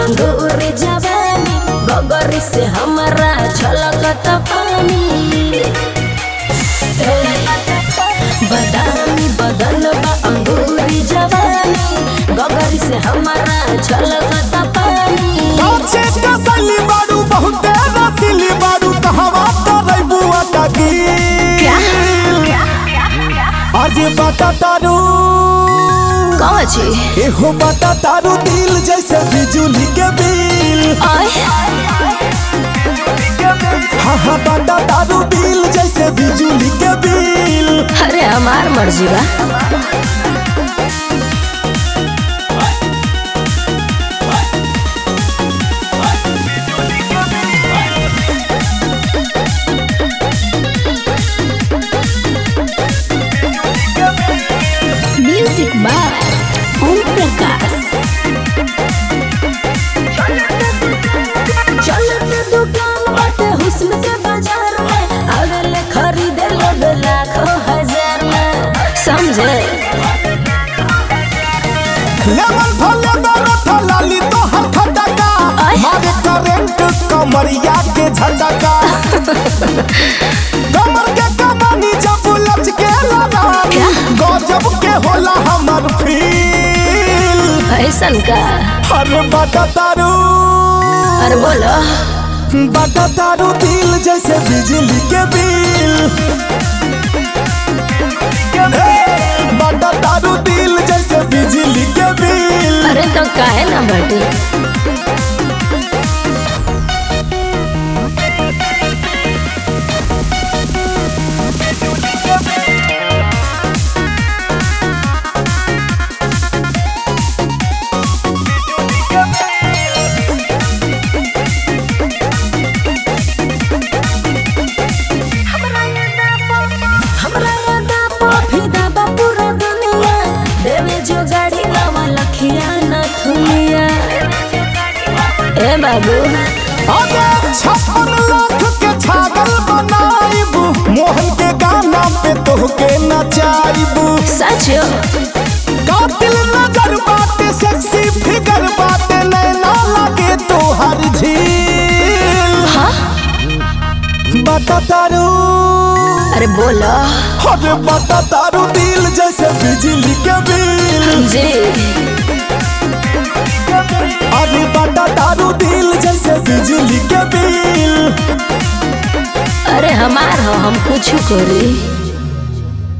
अंगूरी जवानी गगरी से हमारा छलकत पानी बदामी बदन बा अंगूरी जवानी गगरी से हमारा छलकत पानी काचे कसली बारू बहुते रसीली बारू कहवा करे बुआ टाकी आज बाटा तारू कौन छी एहो बाटा तारू दिल जैसे बिजली के बिल हाँ बाटा तारू दिल जैसे बिजली के बिल अरे हमार मर्जी बा म्यूजिक बाय ओम प्रकाश चलत दुकान बाटे हुस्न के बाजार में अगले खरीदे लोग लाखों हजार में समझे लेवल भले बरथा लाली तो हर खटका मारे करंट कमरिया के झटका कमर के कमानी जब लच के लगा गजब के होला हमर फील ऐसन का अरे बाटा तारू अरे बोलो बाटा तारू दिल जैसे बिजली के बिल बाटा तारू दिल जैसे बिजली के बिल अरे तो काहे ना बटी ए बाबू अरे 56 लाख के छागल बनाइबू मोहन के गाना पे तोहके नचाइबू सच कातिल नजर बाटे सेक्सी फिगर बाटे नैना लगे तोहर झील हाँ बाटा तारू अरे बोलो अरे बाटा तारू दिल जैसे बिजली के बिल जी अरे बाटा तारू दिल जैसे बिजली के बिल अरे हमार हो हम कुछ करी